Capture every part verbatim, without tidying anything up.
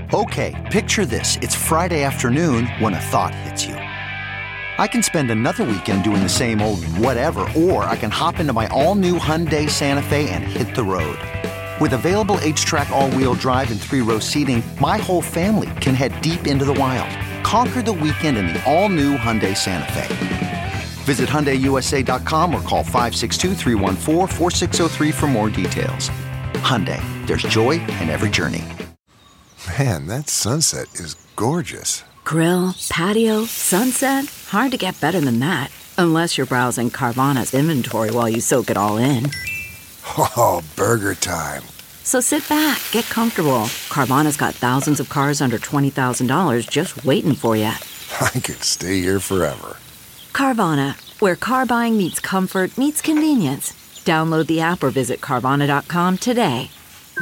Okay, picture this. It's Friday afternoon when a thought hits you. I can spend another weekend doing the same old whatever, or I can hop into my all-new Hyundai Santa Fe and hit the road. With available H-Track all-wheel drive and three-row seating, my whole family can head deep into the wild. Conquer the weekend in the all-new Hyundai Santa Fe. Visit Hyundai U S A dot com or call five six two, three one four, four six zero three for more details. Hyundai, there's joy in every journey. Man, that sunset is gorgeous. Grill, patio, sunset. Hard to get better than that. Unless you're browsing Carvana's inventory while you soak it all in. Oh, burger time. So sit back, get comfortable. Carvana's got thousands of cars under twenty thousand dollars just waiting for you. I could stay here forever. Carvana, where car buying meets comfort, meets convenience. Download the app or visit Carvana dot com today.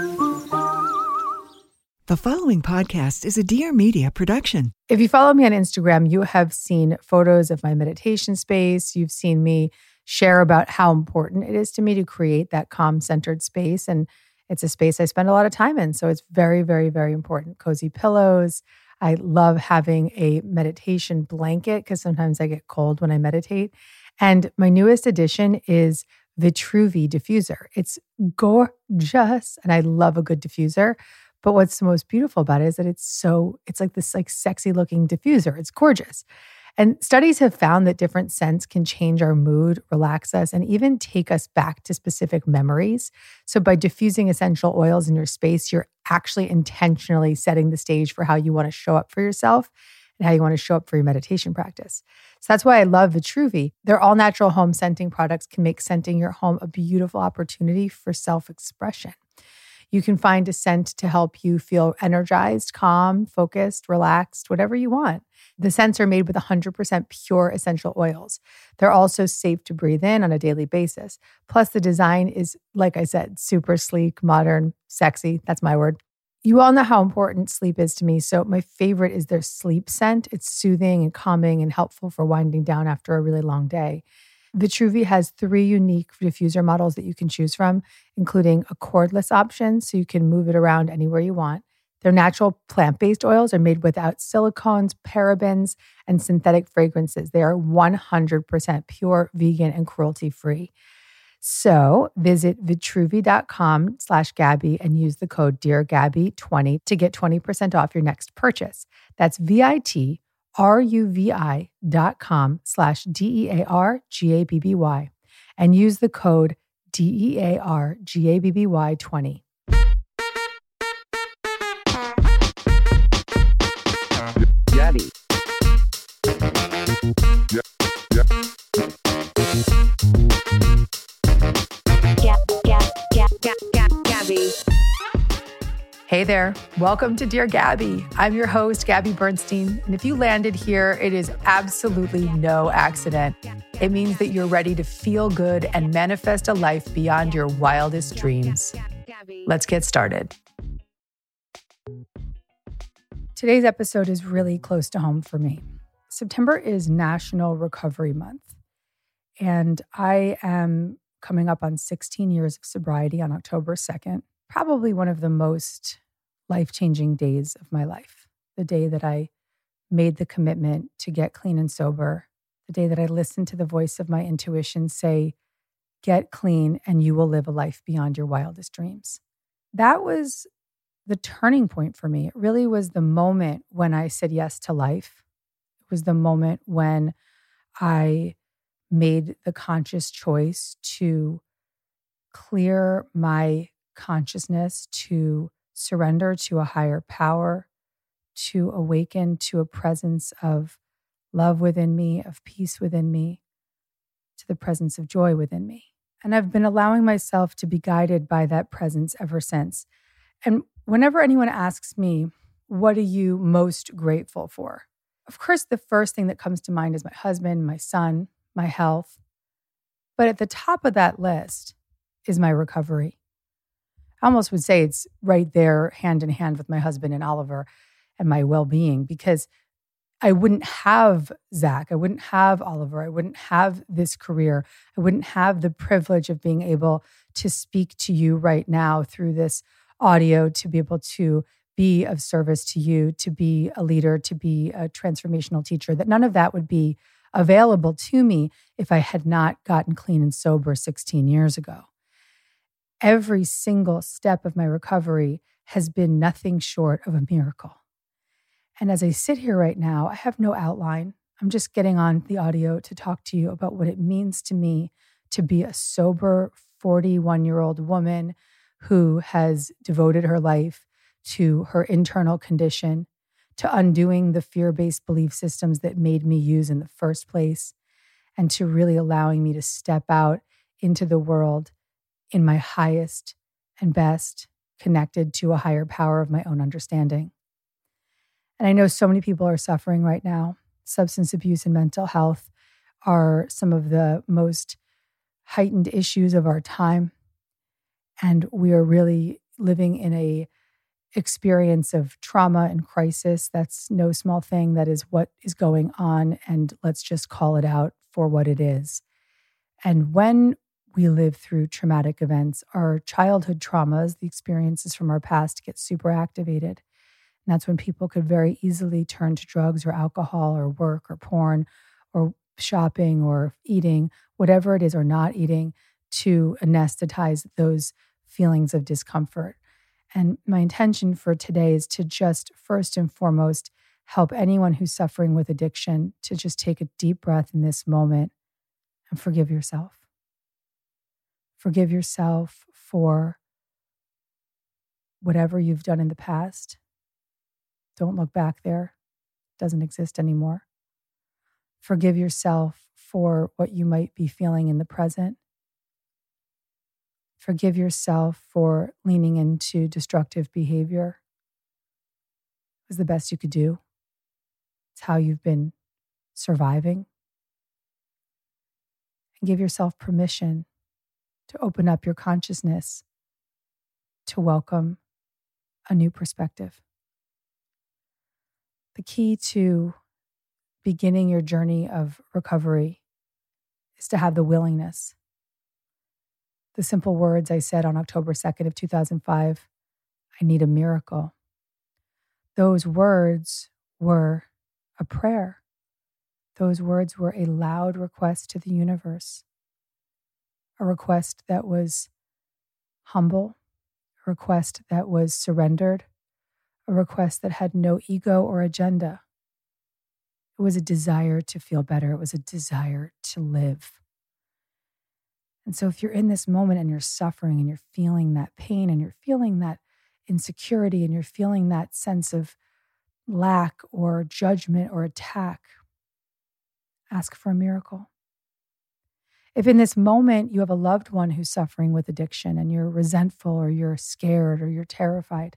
The following podcast is a Dear Media production. If you follow me on Instagram, you have seen photos of my meditation space. You've seen me share about how important it is to me to create that calm-centered space. And it's a space I spend a lot of time in. So it's very, very, very important. Cozy pillows. I love having a meditation blanket because sometimes I get cold when I meditate. And my newest addition is Vitruvi diffuser. It's gorgeous. And I love a good diffuser. But what's the most beautiful about it is that it's so, it's like this like sexy looking diffuser. It's gorgeous. And studies have found that different scents can change our mood, relax us, and even take us back to specific memories. So by diffusing essential oils in your space, you're actually intentionally setting the stage for how you want to show up for yourself and how you want to show up for your meditation practice. So that's why I love Vitruvi. Their all-natural home scenting products can make scenting your home a beautiful opportunity for self-expression. You can find a scent to help you feel energized, calm, focused, relaxed, whatever you want. The scents are made with one hundred percent pure essential oils. They're also safe to breathe in on a daily basis. Plus, the design is, like I said, super sleek, modern, sexy. That's my word. You all know how important sleep is to me, so my favorite is their sleep scent. It's soothing and calming and helpful for winding down after a really long day. Vitruvi has three unique diffuser models that you can choose from, including a cordless option, so you can move it around anywhere you want. Their natural plant-based oils are made without silicones, parabens, and synthetic fragrances. They are one hundred percent pure, vegan, and cruelty-free. So visit vitruvi.com slash Gabby and use the code Dear Gabby twenty to get twenty percent off your next purchase. That's V-I-T R-U-V-I dot com slash D-E-A-R-G-A-B-B-Y and use the code D E A R G A B B Y twenty. Gabby. Yeah, yeah. Gab, Gab, Gab, Gab, Gab, Gabby. Hey there. Welcome to Dear Gabby. I'm your host, Gabby Bernstein. And if you landed here, it is absolutely no accident. It means that you're ready to feel good and manifest a life beyond your wildest dreams. Let's get started. Today's episode is really close to home for me. September is National Recovery Month. And I am coming up on sixteen years of sobriety on October second. Probably one of the most life-changing days of my life. The day that I made the commitment to get clean and sober. The day that I listened to the voice of my intuition say, get clean and you will live a life beyond your wildest dreams. That was the turning point for me. It really was the moment when I said yes to life. It was the moment when I made the conscious choice to clear my consciousness, to surrender to a higher power, to awaken to a presence of love within me, of peace within me, to the presence of joy within me. And I've been allowing myself to be guided by that presence ever since. And whenever anyone asks me, what are you most grateful for? Of course, the first thing that comes to mind is my husband, my son, my health. But at the top of that list is my recovery. I almost would say it's right there hand in hand with my husband and Oliver and my well-being, because I wouldn't have Zach, I wouldn't have Oliver, I wouldn't have this career, I wouldn't have the privilege of being able to speak to you right now through this audio, to be able to be of service to you, to be a leader, to be a transformational teacher, that none of that would be available to me if I had not gotten clean and sober sixteen years ago. Every single step of my recovery has been nothing short of a miracle. And as I sit here right now, I have no outline. I'm just getting on the audio to talk to you about what it means to me to be a sober forty-one-year-old woman who has devoted her life to her internal condition, to undoing the fear-based belief systems that made me use in the first place, and to really allowing me to step out into the world in my highest and best, connected to a higher power of my own understanding. And I know so many people are suffering right now. Substance abuse and mental health are some of the most heightened issues of our time. And we are really living in a experience of trauma and crisis. That's no small thing. That is what is going on. And let's just call it out for what it is. And when we live through traumatic events, our childhood traumas, the experiences from our past, get super activated. And that's when people could very easily turn to drugs or alcohol or work or porn or shopping or eating, whatever it is, or not eating, to anesthetize those feelings of discomfort. And my intention for today is to just first and foremost help anyone who's suffering with addiction to just take a deep breath in this moment and forgive yourself. Forgive yourself for whatever you've done in the past. Don't look back there. It doesn't exist anymore. Forgive yourself for what you might be feeling in the present. Forgive yourself for leaning into destructive behavior. It was the best you could do. It's how you've been surviving. And give yourself permission to open up your consciousness to welcome a new perspective. The key to beginning your journey of recovery is to have the willingness. The simple words I said on October second of two thousand five, I need a miracle. Those words were a prayer. Those words were a loud request to the universe. A request that was humble, a request that was surrendered, a request that had no ego or agenda. It was a desire to feel better. It was a desire to live. And so if you're in this moment and you're suffering and you're feeling that pain and you're feeling that insecurity and you're feeling that sense of lack or judgment or attack, ask for a miracle. If in this moment you have a loved one who's suffering with addiction and you're resentful or you're scared or you're terrified,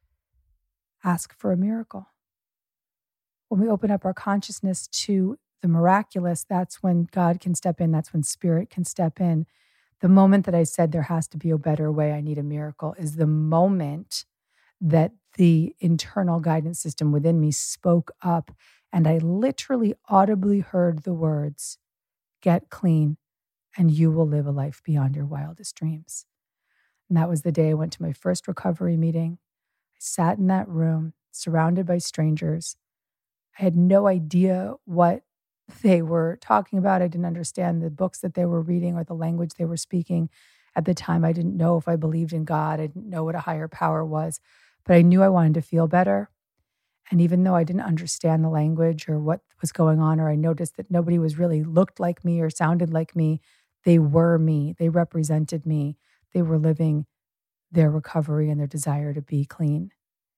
ask for a miracle. When we open up our consciousness to the miraculous, that's when God can step in. That's when Spirit can step in. The moment that I said there has to be a better way, I need a miracle, is the moment that the internal guidance system within me spoke up and I literally audibly heard the words, get clean and you will live a life beyond your wildest dreams. And that was the day I went to my first recovery meeting. I sat in that room surrounded by strangers. I had no idea what they were talking about. I didn't understand the books that they were reading or the language they were speaking. At the time, I didn't know if I believed in God. I didn't know what a higher power was, but I knew I wanted to feel better. And even though I didn't understand the language or what was going on, or I noticed that nobody was really looked like me or sounded like me, they were me. They represented me. They were living their recovery and their desire to be clean.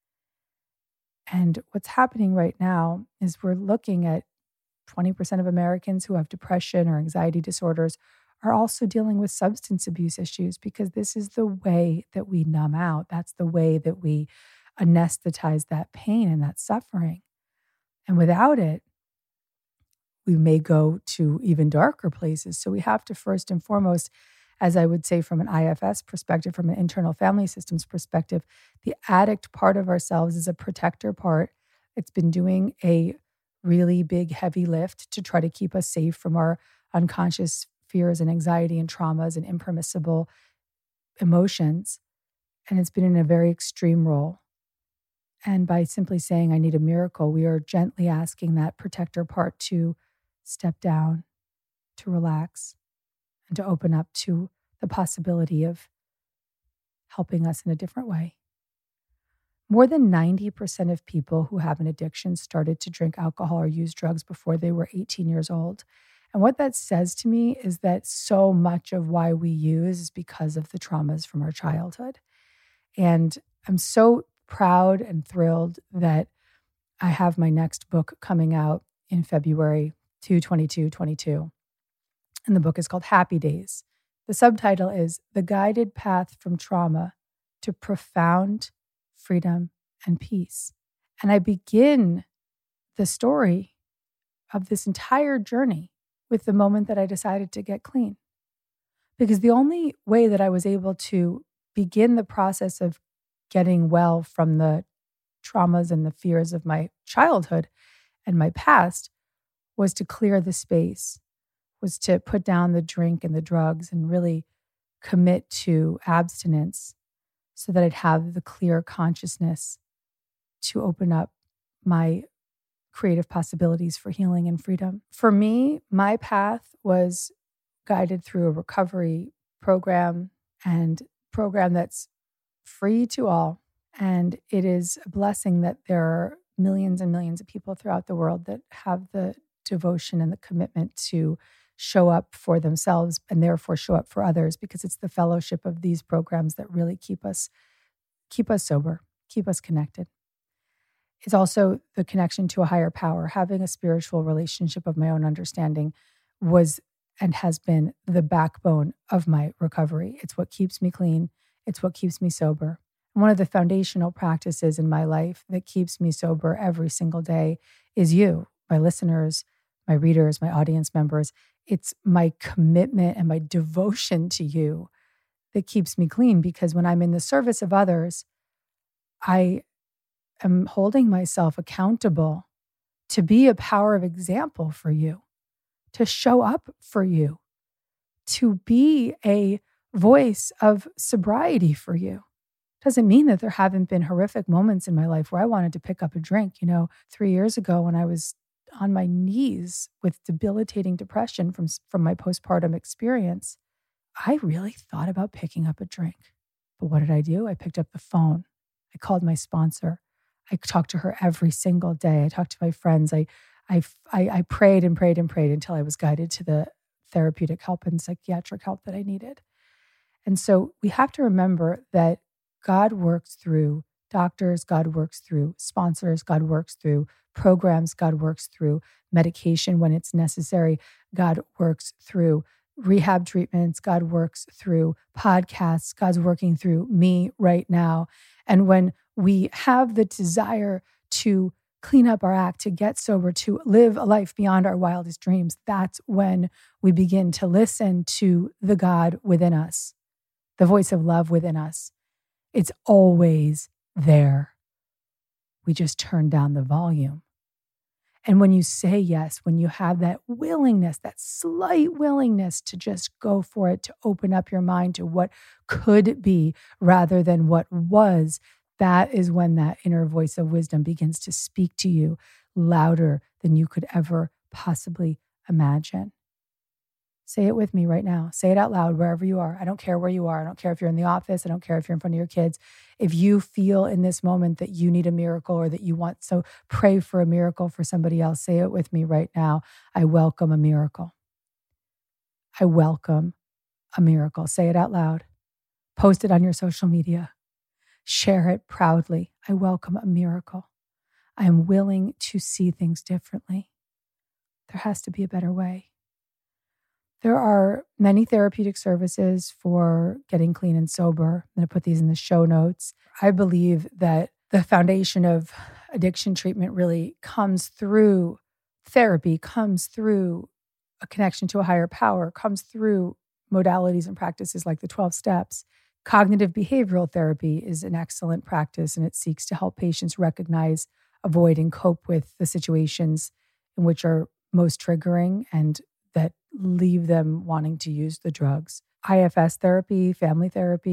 And what's happening right now is we're looking at twenty percent of Americans who have depression or anxiety disorders are also dealing with substance abuse issues because this is the way that we numb out. That's the way that we anesthetize that pain and that suffering. And without it, we may go to even darker places. So we have to first and foremost, as I would say from an I F S perspective, from an internal family systems perspective, the addict part of ourselves is a protector part. It's been doing a really big, heavy lift to try to keep us safe from our unconscious fears and anxiety and traumas and impermissible emotions. And it's been in a very extreme role. And by simply saying, I need a miracle, we are gently asking that protector part to step down, to relax, and to open up to the possibility of helping us in a different way. More than ninety percent of people who have an addiction started to drink alcohol or use drugs before they were eighteen years old. And what that says to me is that so much of why we use is because of the traumas from our childhood. And I'm so proud and thrilled that I have my next book coming out in February two twenty-two twenty-two. And the book is called Happy Days. The subtitle is The Guided Path from Trauma to Profound Freedom and Peace. And I begin the story of this entire journey with the moment that I decided to get clean. Because the only way that I was able to begin the process of getting well from the traumas and the fears of my childhood and my past was to clear the space, was to put down the drink and the drugs and really commit to abstinence so that I'd have the clear consciousness to open up my creative possibilities for healing and freedom. For me, my path was guided through a recovery program and program that's free to all. And it is a blessing that there are millions and millions of people throughout the world that have the devotion and the commitment to show up for themselves and therefore show up for others, because it's the fellowship of these programs that really keep us keep us sober, keep us connected. It's also the connection to a higher power. Having a spiritual relationship of my own understanding was and has been the backbone of my recovery. It's what keeps me clean. It's what keeps me sober. And one of the foundational practices in my life that keeps me sober every single day is you, my listeners, my readers, my audience members. It's my commitment and my devotion to you that keeps me clean, because when I'm in the service of others, I am holding myself accountable to be a power of example for you, to show up for you, to be a voice of sobriety for you. Doesn't mean that there haven't been horrific moments in my life where I wanted to pick up a drink. You know, three years ago when I was on my knees with debilitating depression from, from my postpartum experience, I really thought about picking up a drink. But what did I do? I picked up the phone. I called my sponsor. I talked to her every single day. I talked to my friends. I, I, I, I prayed and prayed and prayed until I was guided to the therapeutic help and psychiatric help that I needed. And so we have to remember that God works through doctors, God works through sponsors, God works through programs, God works through medication when it's necessary, God works through rehab treatments, God works through podcasts, God's working through me right now. And when we have the desire to clean up our act, to get sober, to live a life beyond our wildest dreams, that's when we begin to listen to the God within us, the voice of love within us. It's always there. We just turn down the volume. And when you say yes, when you have that willingness, that slight willingness to just go for it, to open up your mind to what could be rather than what was, that is when that inner voice of wisdom begins to speak to you louder than you could ever possibly imagine. Say it with me right now. Say it out loud wherever you are. I don't care where you are. I don't care if you're in the office. I don't care if you're in front of your kids. If you feel in this moment that you need a miracle or that you want, so pray for a miracle for somebody else. Say it with me right now. I welcome a miracle. I welcome a miracle. Say it out loud. Post it on your social media. Share it proudly. I welcome a miracle. I am willing to see things differently. There has to be a better way. There are many therapeutic services for getting clean and sober. I'm going to put these in the show notes. I believe that the foundation of addiction treatment really comes through therapy, comes through a connection to a higher power, comes through modalities and practices like the twelve steps. Cognitive behavioral therapy is an excellent practice, and it seeks to help patients recognize, avoid, and cope with the situations in which are most triggering and that leave them wanting to use the drugs. I F S therapy, family therapy,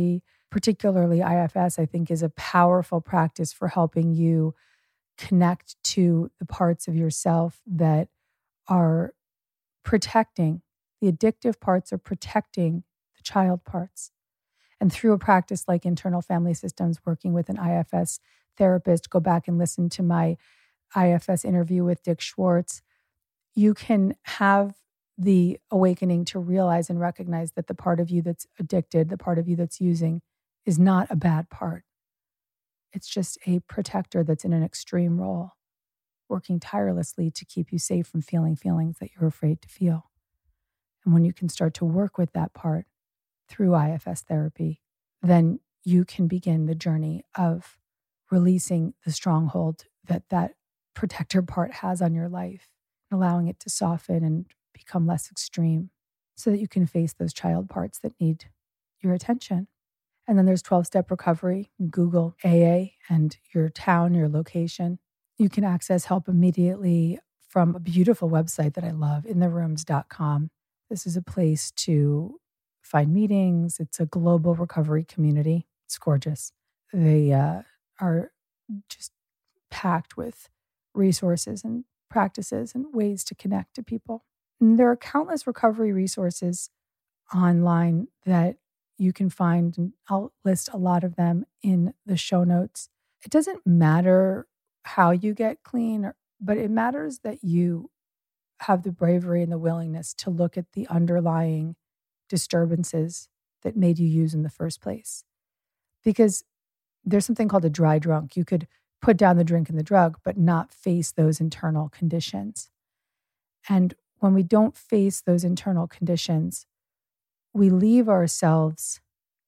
particularly I F S, I think is a powerful practice for helping you connect to the parts of yourself that are protecting. The addictive parts are protecting the child parts. And through a practice like internal family systems, working with an I F S therapist, go back and listen to my I F S interview with Dick Schwartz, you can have the awakening to realize and recognize that the part of you that's addicted, the part of you that's using, is not a bad part. It's just a protector that's in an extreme role, working tirelessly to keep you safe from feeling feelings that you're afraid to feel. And when you can start to work with that part through I F S therapy, then you can begin the journey of releasing the stronghold that that protector part has on your life, and allowing it to soften and become less extreme so that you can face those child parts that need your attention. And then there's twelve-step recovery. Google A A and your town, your location. You can access help immediately from a beautiful website that I love, in the rooms dot com. This is a place to find meetings. It's a global recovery community. It's gorgeous. They uh, are just packed with resources and practices and ways to connect to people. And there are countless recovery resources online that you can find, and I'll list a lot of them in the show notes. It doesn't matter how you get clean, but it matters that you have the bravery and the willingness to look at the underlying disturbances that made you use in the first place. Because there's something called a dry drunk. You could put down the drink and the drug, but not face those internal conditions. And when we don't face those internal conditions, we leave ourselves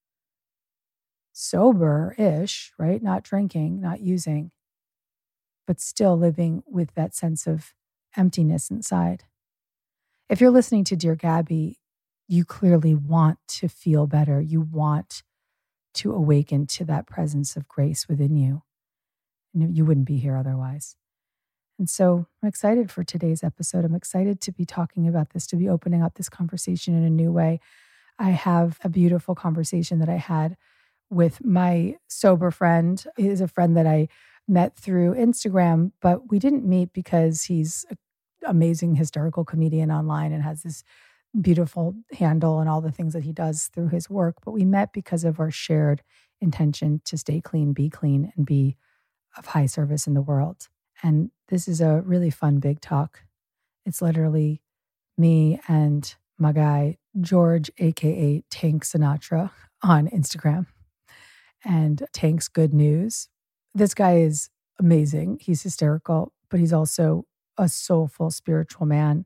sober-ish, right? Not drinking, not using, but still living with that sense of emptiness inside. If you're listening to Dear Gabby, you clearly want to feel better. You want to awaken to that presence of grace within you. And you wouldn't be here otherwise. And so I'm excited for today's episode. I'm excited to be talking about this, to be opening up this conversation in a new way. I have a beautiful conversation that I had with my sober friend. He is a friend that I met through Instagram, but we didn't meet because he's an amazing hysterical comedian online and has this beautiful handle and all the things that he does through his work. But we met because of our shared intention to stay clean, be clean, and be of high service in the world. And this is a really fun big talk. It's literally me and my guy, George, A K A Tank Sinatra, on Instagram. And Tank's Good News. This guy is amazing. He's hysterical, but he's also a soulful, spiritual man.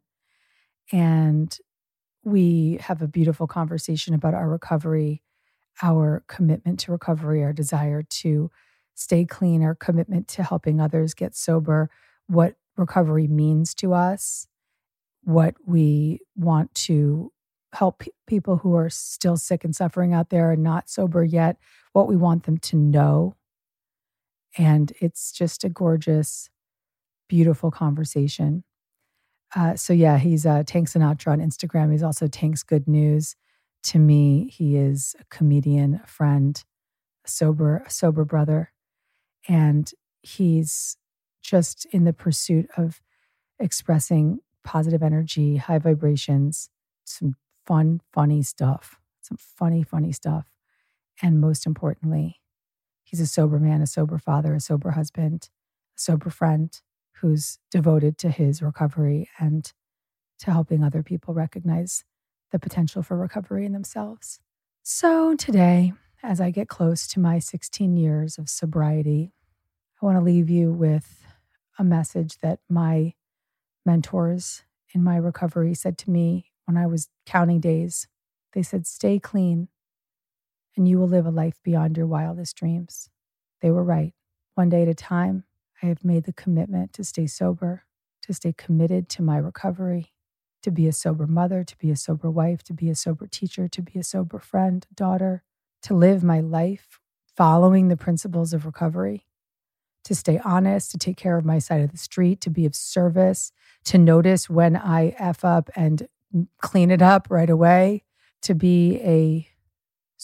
And we have a beautiful conversation about our recovery, our commitment to recovery, our desire to stay clean, our commitment to helping others get sober, what recovery means to us, what we want to help pe- people who are still sick and suffering out there and not sober yet, what we want them to know. And it's just a gorgeous, beautiful conversation. Uh, so yeah, he's uh, Tank Sinatra on Instagram. He's also Tank's Good News. To me, he is a comedian, a friend, a sober, a sober brother. And he's just in the pursuit of expressing positive energy, high vibrations, some fun, funny stuff, some funny, funny stuff. And most importantly, he's a sober man, a sober father, a sober husband, a sober friend who's devoted to his recovery and to helping other people recognize the potential for recovery in themselves. So today, as I get close to my sixteen years of sobriety, I want to leave you with a message that my mentors in my recovery said to me when I was counting days. They said, stay clean and you will live a life beyond your wildest dreams. They were right. One day at a time, I have made the commitment to stay sober, to stay committed to my recovery, to be a sober mother, to be a sober wife, to be a sober teacher, to be a sober friend, daughter, to live my life following the principles of recovery, to stay honest, to take care of my side of the street, to be of service, to notice when I F up and clean it up right away, to be a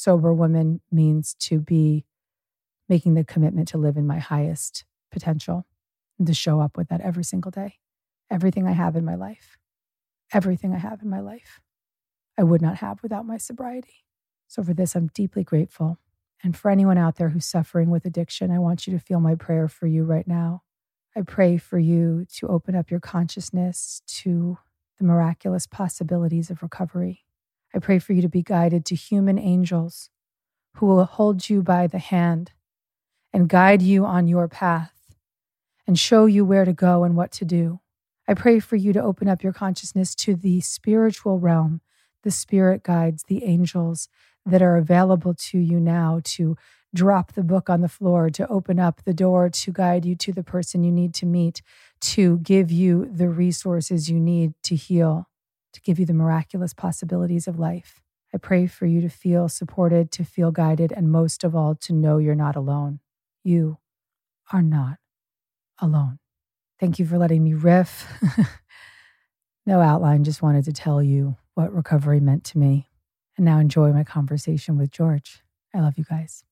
sober woman means to be making the commitment to live in my highest potential and to show up with that every single day. Everything I have in my life, everything I have in my life, I would not have without my sobriety. So for this, I'm deeply grateful. And for anyone out there who's suffering with addiction, I want you to feel my prayer for you right now. I pray for you to open up your consciousness to the miraculous possibilities of recovery. I pray for you to be guided to human angels who will hold you by the hand and guide you on your path and show you where to go and what to do. I pray for you to open up your consciousness to the spiritual realm, the spirit guides, the angels that are available to you now to drop the book on the floor, to open up the door, to guide you to the person you need to meet, to give you the resources you need to heal, to give you the miraculous possibilities of life. I pray for you to feel supported, to feel guided, and most of all, to know you're not alone. You are not alone. Thank you for letting me riff. No outline, just wanted to tell you what recovery meant to me. And now enjoy my conversation with George. I love you guys.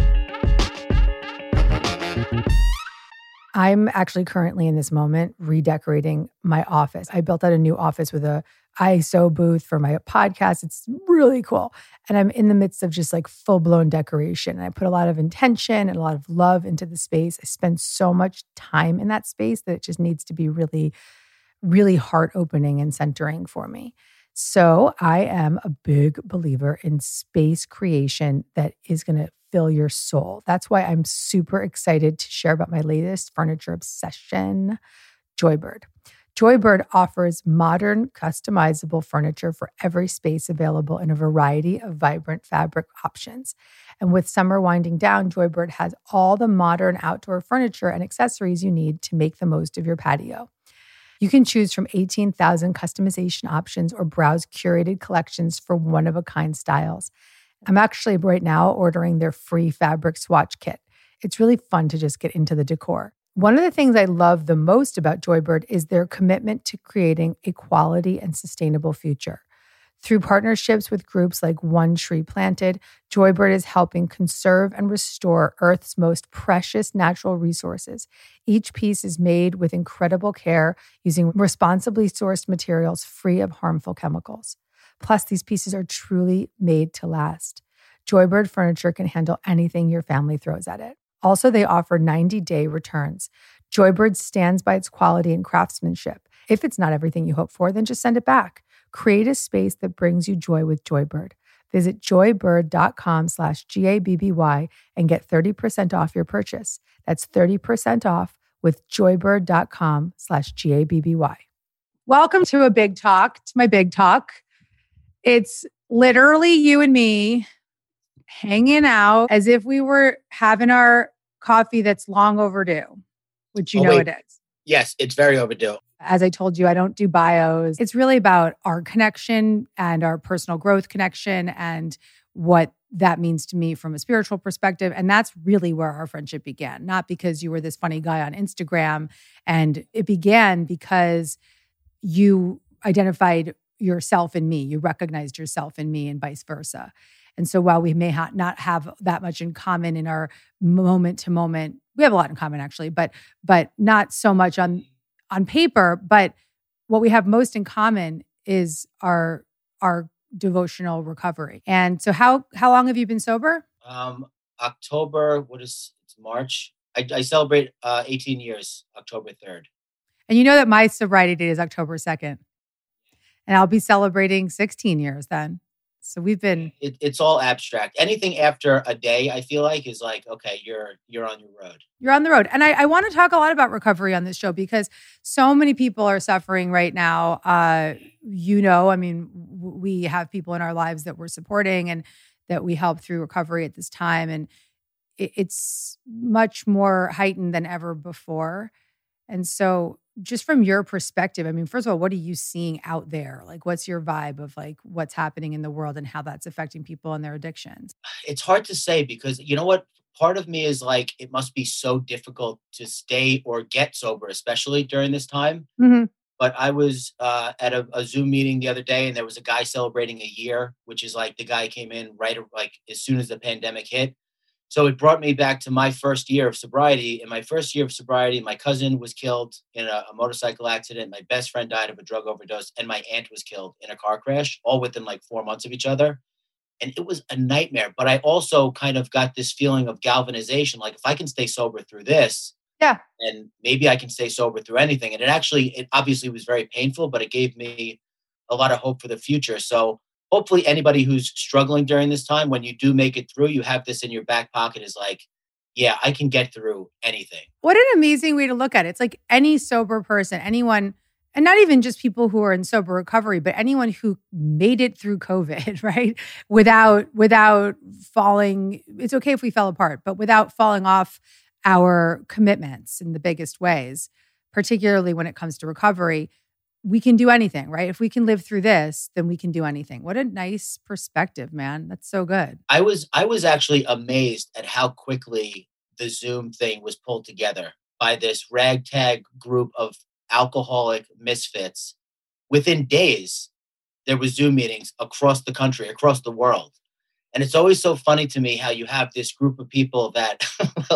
I'm actually currently in this moment redecorating my office. I built out a new office with a I S O booth for my podcast. It's really cool. And I'm in the midst of just like full-blown decoration. And I put a lot of intention and a lot of love into the space. I spend so much time in that space that it just needs to be really, really heart-opening and centering for me. So I am a big believer in space creation that is going to fill your soul. That's why I'm super excited to share about my latest furniture obsession, Joybird. Joybird offers modern, customizable furniture for every space available in a variety of vibrant fabric options. And with summer winding down, Joybird has all the modern outdoor furniture and accessories you need to make the most of your patio. You can choose from eighteen thousand customization options or browse curated collections for one-of-a-kind styles. I'm actually right now ordering their free fabric swatch kit. It's really fun to just get into the decor. One of the things I love the most about Joybird is their commitment to creating a quality and sustainable future. Through partnerships with groups like One Tree Planted, Joybird is helping conserve and restore Earth's most precious natural resources. Each piece is made with incredible care using responsibly sourced materials free of harmful chemicals. Plus, these pieces are truly made to last. Joybird furniture can handle anything your family throws at it. Also, they offer ninety-day returns. Joybird stands by its quality and craftsmanship. If it's not everything you hope for, then just send it back. Create a space that brings you joy with Joybird. Visit joybird.com slash G-A-B-B-Y and get thirty percent off your purchase. That's thirty percent off with joybird.com slash G-A-B-B-Y. Welcome to a big talk, to my big talk. It's literally you and me hanging out as if we were having our coffee that's long overdue, which you oh, know wait. it is. Yes, it's very overdue. As I told you, I don't do bios. It's really about our connection and our personal growth connection and what that means to me from a spiritual perspective. And that's really where our friendship began. Not because you were this funny guy on Instagram. And it began because you identified yourself in me. You recognized yourself in me and vice versa. And so while we may ha- not have that much in common in our moment to moment, we have a lot in common actually, but but not so much on on paper. But what we have most in common is our our devotional recovery. And so how how long have you been sober? Um, October, what is it's March? I, I celebrate uh, eighteen years, October third. And you know that my sobriety date is October second. And I'll be celebrating sixteen years then. So we've been... It, it's all abstract. Anything after a day, I feel like, is like, okay, you're you're on your road. You're on the road. And I, I want to talk a lot about recovery on this show because so many people are suffering right now. Uh, you know, I mean, w- we have people in our lives that we're supporting and that we help through recovery at this time. And it, it's much more heightened than ever before. And so just from your perspective, I mean, first of all, what are you seeing out there? Like, what's your vibe of like what's happening in the world and how that's affecting people and their addictions? It's hard to say because you know what? Part of me is like, it must be so difficult to stay or get sober, especially during this time. Mm-hmm. but I was uh, at a, a Zoom meeting the other day, and there was a guy celebrating a year, which is like the guy came in right like as soon as the pandemic hit. So it brought me back to my first year of sobriety. In my first year of sobriety, my cousin was killed in a, a motorcycle accident. My best friend died of a drug overdose, and my aunt was killed in a car crash, all within like four months of each other. And it was a nightmare. But I also kind of got this feeling of galvanization. Like if I can stay sober through this, Yeah. and maybe I can stay sober through anything. And it actually, it obviously was very painful, but it gave me a lot of hope for the future. So hopefully anybody who's struggling during this time, when you do make it through, you have this in your back pocket is like, yeah, I can get through anything. What an amazing way to look at it. It's like any sober person, anyone, and not even just people who are in sober recovery, but anyone who made it through COVID, right? Without, without falling, it's okay if we fell apart, but without falling off our commitments in the biggest ways, particularly when it comes to recovery, we can do anything, right? If we can live through this, then we can do anything. What a nice perspective, man. That's so good. I was I was actually amazed at how quickly the Zoom thing was pulled together by this ragtag group of alcoholic misfits. Within days, there was Zoom meetings across the country, across the world. And it's always so funny to me how you have this group of people that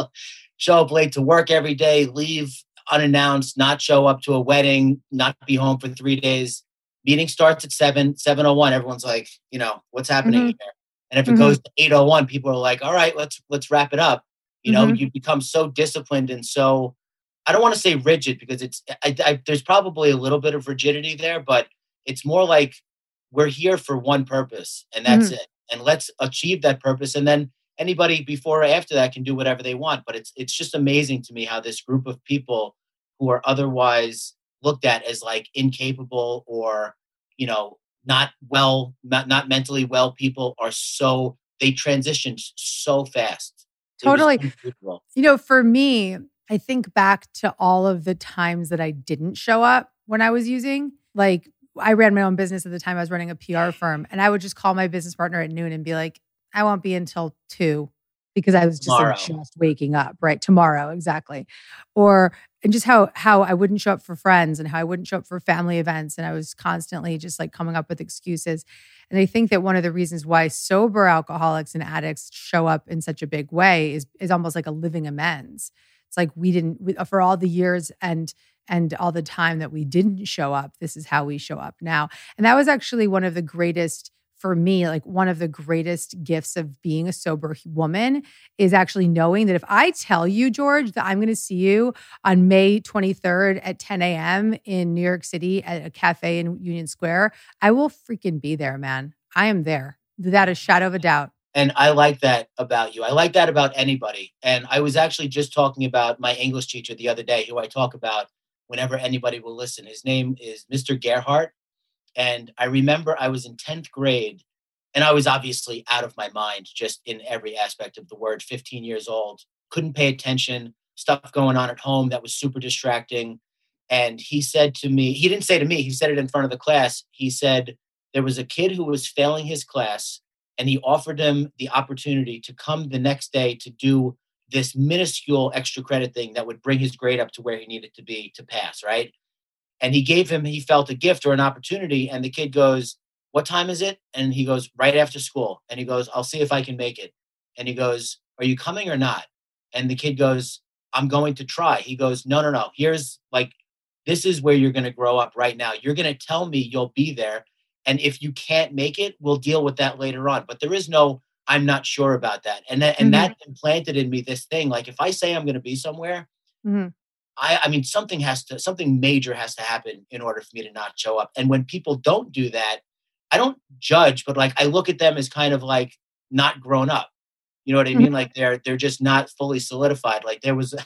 show up late to work every day, leave unannounced, not show up to a wedding, not be home for three days. Meeting starts at seven, seven oh one. Everyone's like, you know, what's happening Mm-hmm. here? And if it Mhm. goes to eight oh one, people are like, all right, let's let's wrap it up. You know, Mhm. you become so disciplined and so, I don't want to say rigid because it's, I, I, there's probably a little bit of rigidity there, but it's more like we're here for one purpose and that's Mhm. it. And let's achieve that purpose. And then anybody before or after that can do whatever they want. But it's it's just amazing to me how this group of people who are otherwise looked at as like incapable or, you know, not well, not, not mentally well people are so, they transitioned so fast. It was Totally. unbelievable. You know, for me, I think back to all of the times that I didn't show up when I was using. Like, I ran my own business at the time. I was running a P R firm, and I would just call my business partner at noon and be like, I won't be until two because I was just like, Tomorrow. just waking up, right? Tomorrow, exactly. Or, and just how how I wouldn't show up for friends and how I wouldn't show up for family events. And I was constantly just like coming up with excuses. And I think that one of the reasons why sober alcoholics and addicts show up in such a big way is, is almost like a living amends. It's like we didn't, we, for all the years and and all the time that we didn't show up, this is how we show up now. And that was actually one of the greatest, for me, like one of the greatest gifts of being a sober woman is actually knowing that if I tell you, George, that I'm going to see you on May twenty-third at ten a.m. in New York City at a cafe in Union Square, I will freaking be there, man. I am there without a shadow of a doubt. And I like that about you. I like that about anybody. And I was actually just talking about my English teacher the other day, who I talk about whenever anybody will listen. His name is Mister Gerhardt. And I remember I was in tenth grade and I was obviously out of my mind, just in every aspect of the word, fifteen years old, couldn't pay attention, stuff going on at home that was super distracting. And he said to me, he didn't say to me, he said it in front of the class. He said there was a kid who was failing his class and he offered him the opportunity to come the next day to do this minuscule extra credit thing that would bring his grade up to where he needed to be to pass, right? And he gave him, he felt a gift or an opportunity. And the kid goes, what time is it? And he goes, right after school. And he goes, I'll see if I can make it. And he goes, are you coming or not? And the kid goes, I'm going to try. He goes, no, no, no. Here's like, this is where you're going to grow up right now. You're going to tell me you'll be there. And if you can't make it, we'll deal with that later on. But there is no, I'm not sure about that. And that, and Mhm. that implanted in me this thing. Like if I say I'm going to be somewhere, Mhm. I, I mean, something has to, something major has to happen in order for me to not show up. And when people don't do that, I don't judge, but like I look at them as kind of like not grown up. You know what I Mhm. mean? Like they're they're just not fully solidified. Like there was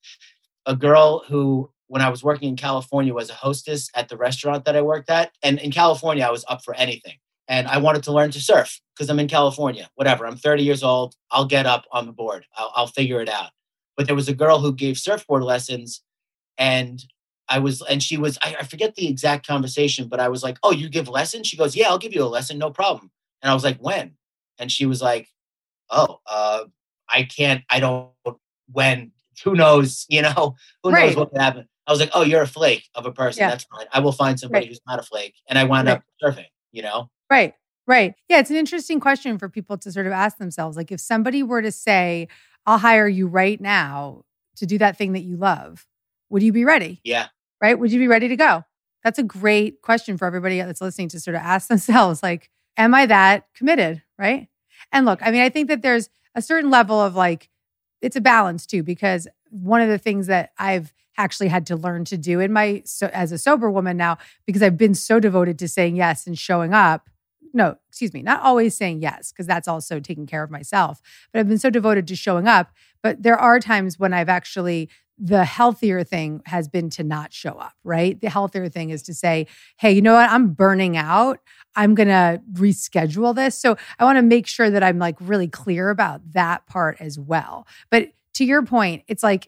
a girl who, when I was working in California, was a hostess at the restaurant that I worked at. And in California, I was up for anything. And I wanted to learn to surf because I'm in California. Whatever. I'm thirty years old. I'll get up on the board. I'll, I'll figure it out. But there was a girl who gave surfboard lessons, and I was, and she was, I, I forget the exact conversation, but I was like, oh, you give lessons? She goes, yeah, I'll give you a lesson. No problem. And I was like, when? And she was like, oh, uh, I can't, I don't, when, who knows, you know, who knows Right. what could happen. I was like, oh, you're a flake of a person. Yeah. That's fine. I will find somebody Right. who's not a flake. And I wound Right. up surfing, you know? Right. Right. Yeah. It's an interesting question for people to sort of ask themselves. Like if somebody were to say, I'll hire you right now to do that thing that you love, would you be ready? Yeah. Right? Would you be ready to go? That's a great question for everybody that's listening to sort of ask themselves, like, am I that committed? Right. And look, I mean, I think that there's a certain level of like, it's a balance too, because one of the things that I've actually had to learn to do in my, so as a sober woman now, because I've been so devoted to saying yes and showing up. No, excuse me, not always saying yes, because that's also taking care of myself. But I've been so devoted to showing up. But there are times when I've actually, the healthier thing has been to not show up, right? The healthier thing is to say, hey, you know what? I'm burning out. I'm going to reschedule this. So I want to make sure that I'm like really clear about that part as well. But to your point, it's like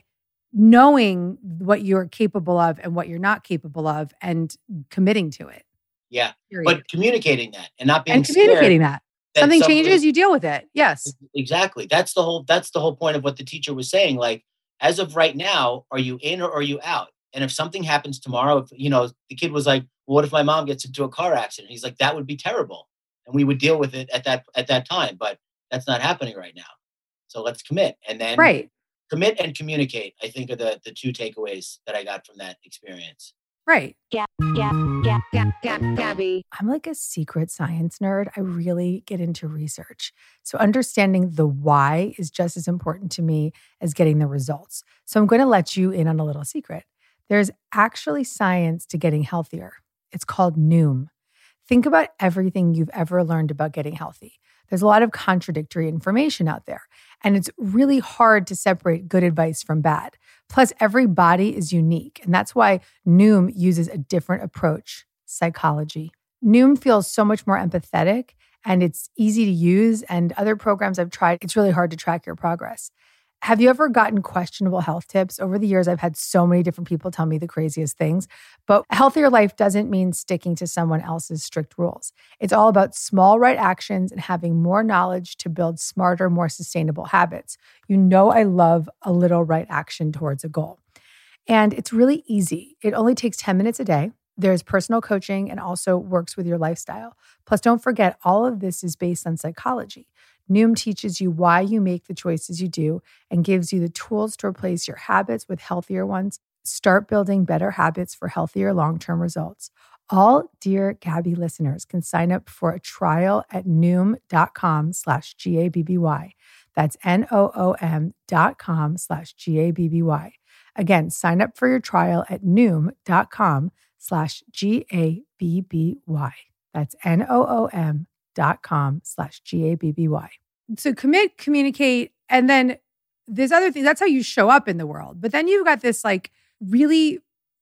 knowing what you're capable of and what you're not capable of and committing to it. Yeah. Period. But communicating that and not being And communicating scared that. that Something somebody- changes, you deal with it. Yes. Exactly. That's the whole, that's the whole point of what the teacher was saying. Like, as of right now, are you in or are you out? And if something happens tomorrow, if, you know, the kid was like, well, what if my mom gets into a car accident? He's like, that would be terrible. And we would deal with it at that, at that time, but that's not happening right now. So let's commit and then Right. commit and communicate, I think are the, the two takeaways that I got from that experience. Right. Gab, Gab, Gab, Gab, Gab, Gabby. I'm like a secret science nerd. I really get into research. So understanding the why is just as important to me as getting the results. So I'm going to let you in on a little secret. There's actually science to getting healthier. It's called Noom. Think about everything you've ever learned about getting healthy. There's a lot of contradictory information out there, and it's really hard to separate good advice from bad. Plus, every body is unique, and that's why Noom uses a different approach, psychology. Noom feels so much more empathetic, and it's easy to use, and other programs I've tried, it's really hard to track your progress. Have you ever gotten questionable health tips? Over the years, I've had so many different people tell me the craziest things. But a healthier life doesn't mean sticking to someone else's strict rules. It's all about small right actions and having more knowledge to build smarter, more sustainable habits. You know I love a little right action towards a goal. And it's really easy. It only takes ten minutes a day. There's personal coaching and also works with your lifestyle. Plus, don't forget, all of this is based on psychology. Noom teaches you why you make the choices you do and gives you the tools to replace your habits with healthier ones. Start building better habits for healthier long-term results. All Dear Gabby listeners can sign up for a trial at noom.com slash G-A-B-B-Y. That's N-O-O-M dot com slash G-A-B-B-Y. Again, sign up for your trial at noom.com slash G-A-B-B-Y. That's N-O-O-M dot com slash G-A-B-B-Y. So commit, communicate, and then there's other things. That's how you show up in the world. But then you've got this like really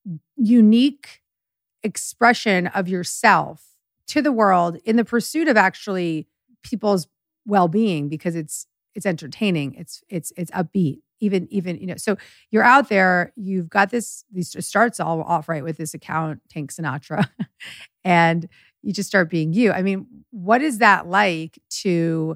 unique expression of yourself to the world in the pursuit of actually people's well-being, because it's it's entertaining, it's it's it's upbeat. Even even you know, so you're out there. You've got this. These starts all off right with this account, Tank Sinatra, and you just start being you. I mean, what is that like to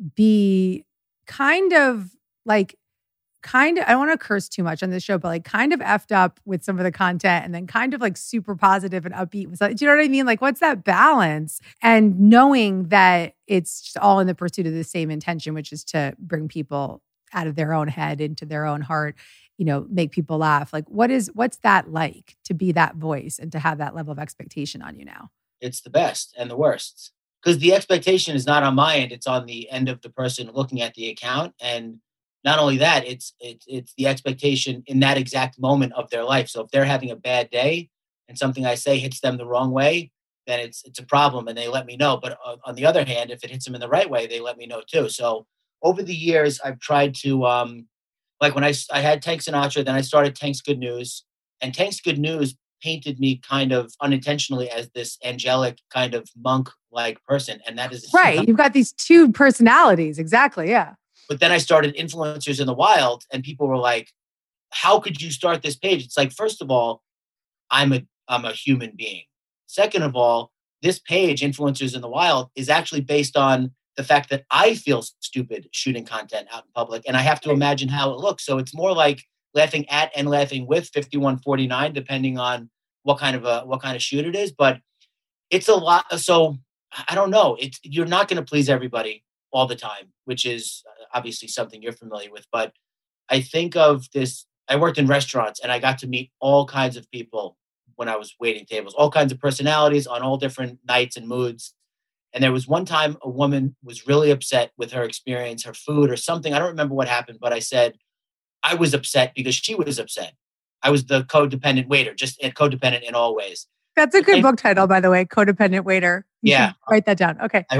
be kind of like, kind of, I don't want to curse too much on this show, but like kind of effed up with some of the content and then kind of like super positive and upbeat. Do you know what I mean? Like, what's that balance? And knowing that it's just all in the pursuit of the same intention, which is to bring people out of their own head into their own heart, you know, make people laugh. Like, what is, what's that like to be that voice and to have that level of expectation on you now? It's the best and the worst, because the expectation is not on my end. It's on the end of the person looking at the account. And not only that, it's, it's, it's the expectation in that exact moment of their life. So if they're having a bad day and something I say hits them the wrong way, then it's, it's a problem and they let me know. But on the other hand, if it hits them in the right way, they let me know too. So over the years, I've tried to, um, like when I, I had Tank Sinatra, then I started Tank's Good News, and Tank's Good News painted me kind of unintentionally as this angelic kind of monk-like person. And that is right. You've got these two personalities. Exactly. Yeah. But then I started Influencers in the Wild, and people were like, how could you start this page? It's like, first of all, I'm a, I'm a human being. Second of all, this page, Influencers in the Wild, is actually based on the fact that I feel stupid shooting content out in public, and I have to imagine how it looks. So it's more like laughing at and laughing with fifty-one forty-nine, depending on what kind of a what kind of shoot it is. But it's a lot. So I don't know. It's you're not going to please everybody all the time, which is obviously something you're familiar with. But I think of this. I worked in restaurants and I got to meet all kinds of people when I was waiting tables, all kinds of personalities on all different nights and moods. And there was one time a woman was really upset with her experience, her food or something. I don't remember what happened, but I said, I was upset because she was upset. I was the codependent waiter, just codependent in all ways. That's a good And- book title, by the way, Codependent Waiter. You Yeah. should write that down. Okay. I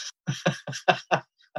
will.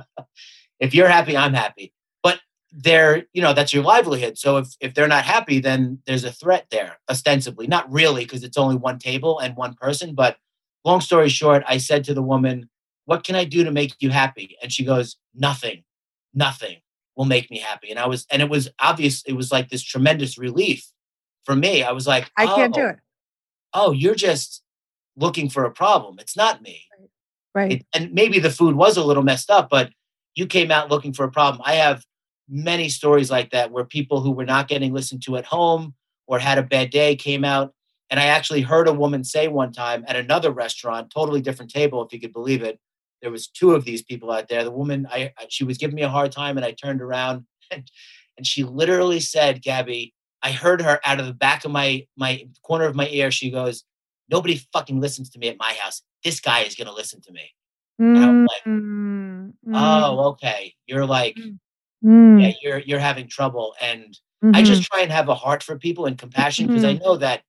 If you're happy, I'm happy. But they're, you know, that's your livelihood. So if, if they're not happy, then there's a threat there, ostensibly. Not really, because it's only one table and one person. But long story short, I said to the woman, what can I do to make you happy? And she goes, nothing, nothing will make me happy. And I was, and it was obvious, it was like this tremendous relief for me. I was like, I can't do oh, it. Oh, you're just looking for a problem. It's not me. Right. It, and maybe the food was a little messed up, but you came out looking for a problem. I have many stories like that where people who were not getting listened to at home or had a bad day came out. And I actually heard a woman say one time at another restaurant, totally different table, if you could believe it. There was two of these people out there. The woman, I, I she was giving me a hard time, and I turned around and, and she literally said, Gabby, I heard her out of the back of my, my corner of my ear. She goes, nobody fucking listens to me at my house. This guy is going to listen to me. And I'm like, Mm, oh, okay. You're like, mm, yeah, you're, you're having trouble. And mhm. I just try and have a heart for people and compassion, because I Mhm. know that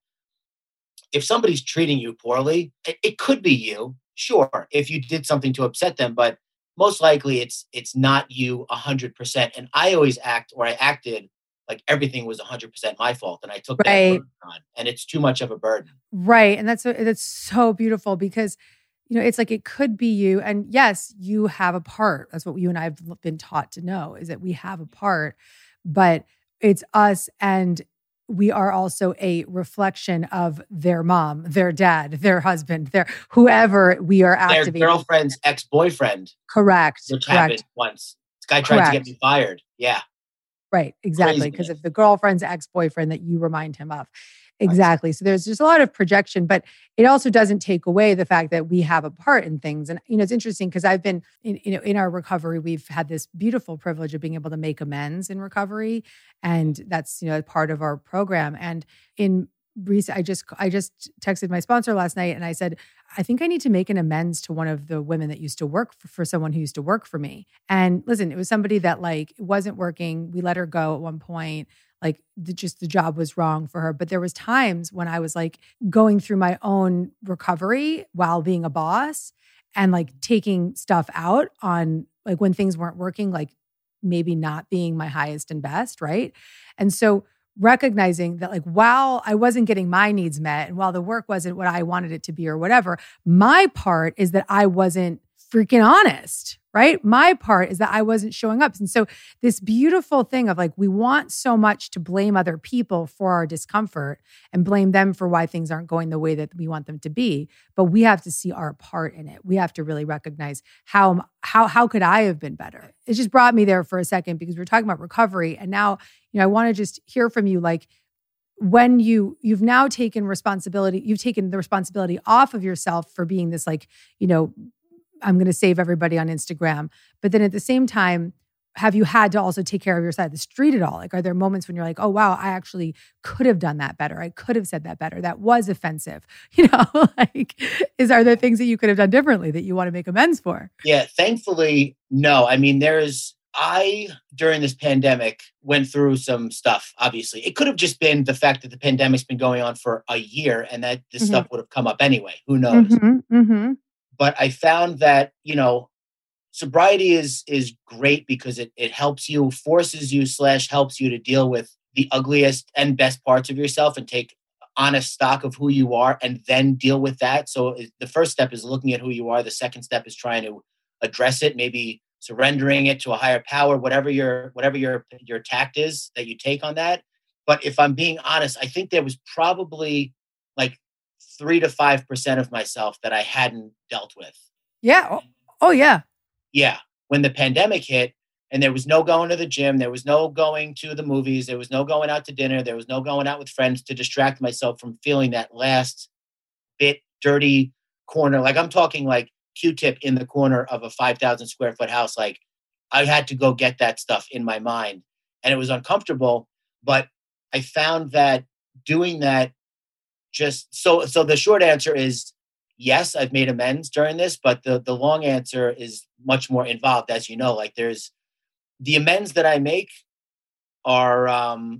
if somebody's treating you poorly, it, it could be you, sure, if you did something to upset them, but most likely it's it's not you one hundred percent. And I always act, or I acted like everything was one hundred percent my fault, and I took that Right. burden on, and it's too much of a burden. Right. And that's so- that's so beautiful because, you know, it's like it could be you. And yes, you have a part. That's what you and I have been taught to know, is that we have a part, but it's us, and we are also a reflection of their mom, their dad, their husband, their whoever we are Their activating. girlfriend's ex-boyfriend, Correct. which Correct. happened once. This guy tried to Correct. get me fired. Yeah. Right, exactly. Because Craziness. of the girlfriend's ex-boyfriend that you remind him of. Exactly. So there's just a lot of projection, but it also doesn't take away the fact that we have a part in things. And, you know, it's interesting because I've been, in, you know, in our recovery, we've had this beautiful privilege of being able to make amends in recovery. And that's, you know, part of our program. And in recent, I just, I just texted my sponsor last night and I said, I think I need to make an amends to one of the women that used to work for, for someone who used to work for me. And listen, it was somebody that like wasn't working. We let her go at one point. Like the, just the job was wrong for her. But there was times when I was like going through my own recovery while being a boss and like taking stuff out on like when things weren't working, like maybe not being my highest and best. Right. And so recognizing that like while I wasn't getting my needs met and while the work wasn't what I wanted it to be or whatever, my part is that I wasn't freaking honest, right? My part is that I wasn't showing up. And so this beautiful thing of like, we want so much to blame other people for our discomfort and blame them for why things aren't going the way that we want them to be. But we have to see our part in it. We have to really recognize how, how, how could I have been better? It just brought me there for a second because we were talking about recovery. And now, you know, I want to just hear from you, like, when you you've now taken responsibility, you've taken the responsibility off of yourself for being this like, you know, I'm going to save everybody on Instagram. But then at the same time, have you had to also take care of your side of the street at all? Like, are there moments when you're like, oh, wow, I actually could have done that better. I could have said that better. That was offensive. You know, like, is, are there things that you could have done differently that you want to make amends for? Yeah, thankfully, no. I mean, there's, I, during this pandemic, went through some stuff, obviously. It could have just been the fact that the pandemic's been going on for a year and that this Mhm. stuff would have come up anyway. Who knows? Mm-hmm, mm-hmm. But I found that, you know, sobriety is is great because it it helps you, forces you slash helps you to deal with the ugliest and best parts of yourself and take honest stock of who you are and then deal with that. So it- the first step is looking at who you are. The second step is trying to address it, maybe surrendering it to a higher power, whatever your whatever your your tact is that you take on that. But if I'm being honest, I think there was probably like three to five percent of myself that I hadn't dealt with. Yeah. Oh, oh, yeah. Yeah. When the pandemic hit, And there was no going to the gym. There was no going to the movies. There was no going out to dinner. There was no going out with friends to distract myself from feeling that last bit dirty corner. Like I'm talking like Q-tip in the corner of a five thousand square foot house. Like I had to go get that stuff in my mind, and it was uncomfortable. But I found that doing that just so, so the short answer is yes, I've made amends during this, but the, the long answer is much more involved. As you know, like there's the amends that I make are um,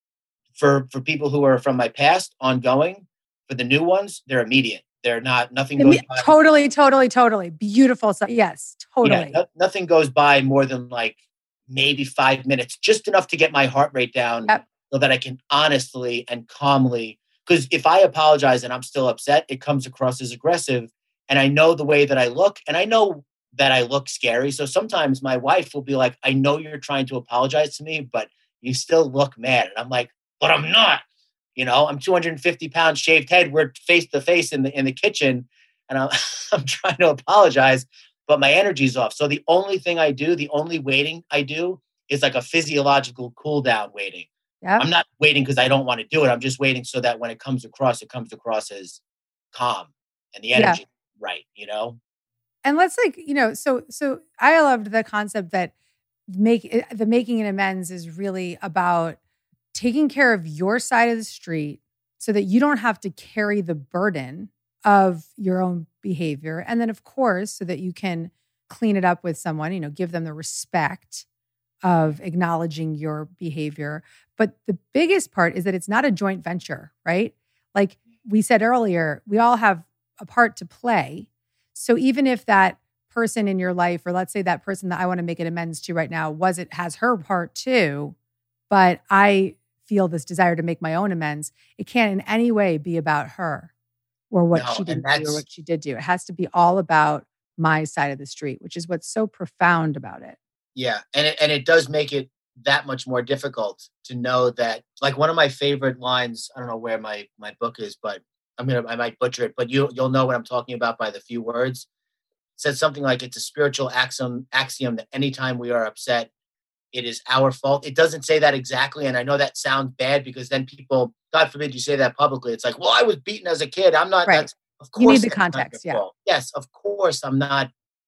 for, for people who are from my past ongoing. For the new ones, they're immediate. They're not, nothing goes by. Totally, totally, totally. Beautiful stuff. Yes, totally. Yeah, no, nothing goes by more than like maybe five minutes, just enough to get my heart rate down yep. so that I can honestly and calmly, because if I apologize and I'm still upset, it comes across as aggressive. And I know the way that I look, and I know that I look scary. So sometimes my wife will be like, I know you're trying to apologize to me, but you still look mad. And I'm like, but I'm not. You know, I'm two hundred fifty pounds, shaved head. We're face to face in the in the kitchen, and I'm I'm trying to apologize, but my energy's off. So the only thing I do, the only waiting I do, is like a physiological cool down waiting. Yep. I'm not waiting because I don't want to do it. I'm just waiting so that when it comes across, it comes across as calm and the energy yeah. right. You know. And let's like you know, so so I loved the concept that make the making an amends is really about taking care of your side of the street so that you don't have to carry the burden of your own behavior. And then, of course, so that you can clean it up with someone, you know, give them the respect of acknowledging your behavior. But the biggest part is that it's not a joint venture, right? Like we said earlier, we all have a part to play. So even if that person in your life, or let's say that person that I want to make an amends to right now, was it has her part too, but I feel this desire to make my own amends, it can't in any way be about her or what no, she didn't do or what she did do. It has to be all about my side of the street, which is what's so profound about it. Yeah. And it, and it does make it that much more difficult to know that, like one of my favorite lines, I don't know where my, my book is, but I'm going to, I might butcher it, but you, you'll know what I'm talking about by the few words. It says something like it's a spiritual axiom, axiom that anytime we are upset, it is our fault. It doesn't say that exactly. And I know that sounds bad because then people, God forbid you say that publicly. It's like, well, I was beaten as a kid. I'm not, right. that's, of course. You need the context. Yeah. Fault. Yes, of course. I'm not